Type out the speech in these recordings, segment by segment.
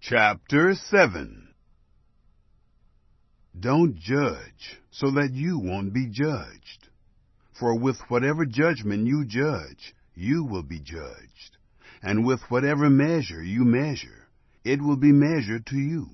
Chapter 7. Don't judge, so that you won't be judged. For with whatever judgment you judge, you will be judged. And with whatever measure you measure, it will be measured to you.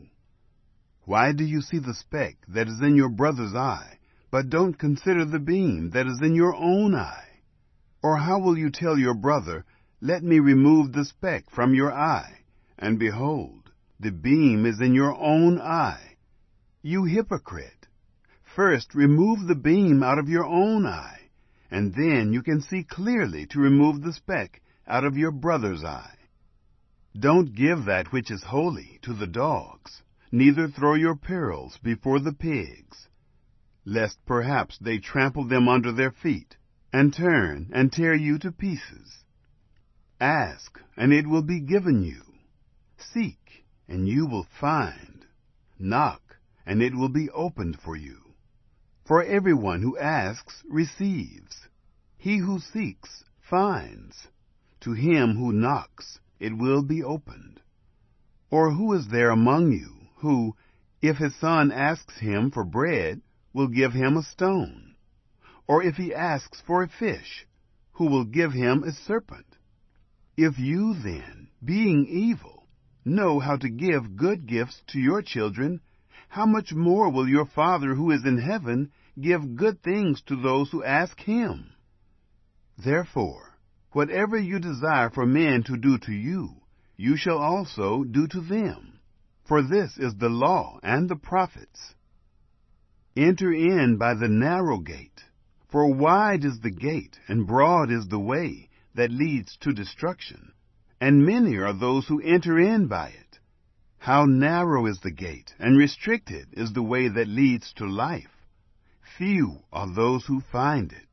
Why do you see the speck that is in your brother's eye, but don't consider the beam that is in your own eye? Or how will you tell your brother, "Let me remove the speck from your eye," and behold, the beam is in your own eye? You hypocrite! First remove the beam out of your own eye, and then you can see clearly to remove the speck out of your brother's eye. Don't give that which is holy to the dogs, neither throw your pearls before the pigs, lest perhaps they trample them under their feet, and turn and tear you to pieces. Ask, and it will be given you. Seek, and you will find. Knock, and it will be opened for you. For everyone who asks receives. He who seeks finds. To him who knocks it will be opened. Or who is there among you who, if his son asks him for bread, will give him a stone? Or if he asks for a fish, who will give him a serpent? If you then, being evil, know how to give good gifts to your children, how much more will your Father who is in heaven give good things to those who ask him? Therefore, whatever you desire for men to do to you, you shall also do to them. For this is the law and the prophets. Enter in by the narrow gate, for wide is the gate and broad is the way that leads to destruction, and many are those who enter in by it. How narrow is the gate, and restricted is the way that leads to life. Few are those who find it.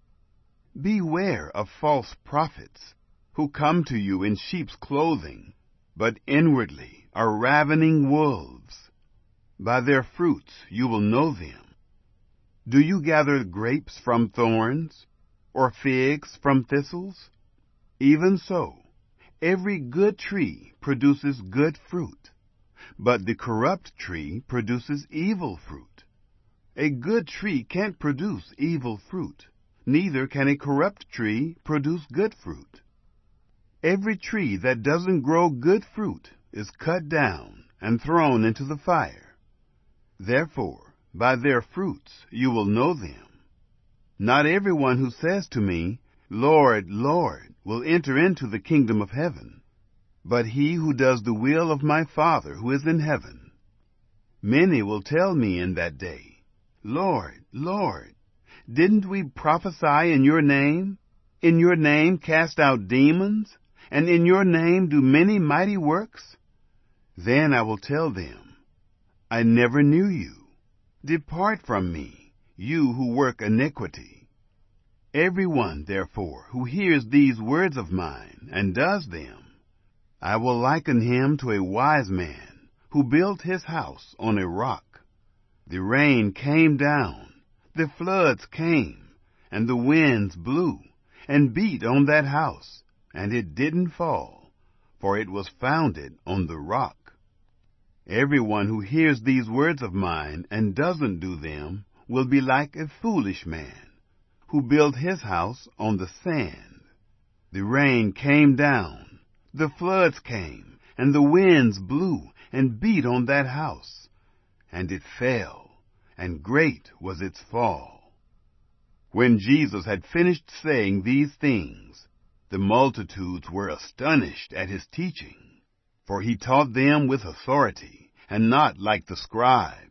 Beware of false prophets, who come to you in sheep's clothing, but inwardly are ravening wolves. By their fruits you will know them. Do you gather grapes from thorns, or figs from thistles? Even so, every good tree produces good fruit, but the corrupt tree produces evil fruit. A good tree can't produce evil fruit, neither can a corrupt tree produce good fruit. Every tree that doesn't grow good fruit is cut down and thrown into the fire. Therefore, by their fruits you will know them. Not everyone who says to me, "Lord, Lord," will enter into the kingdom of heaven, but he who does the will of my Father who is in heaven. Many will tell me in that day, "Lord, Lord, didn't we prophesy in your name cast out demons, and in your name do many mighty works?" Then I will tell them, "I never knew you. Depart from me, you who work iniquity." Everyone, therefore, who hears these words of mine and does them, I will liken him to a wise man who built his house on a rock. The rain came down, the floods came, and the winds blew and beat on that house, and it didn't fall, for it was founded on the rock. Everyone who hears these words of mine and doesn't do them will be like a foolish man who built his house on the sand. The rain came down, the floods came, and the winds blew and beat on that house, and it fell, and great was its fall. When Jesus had finished saying these things, the multitudes were astonished at his teaching, for he taught them with authority, and not like the scribes.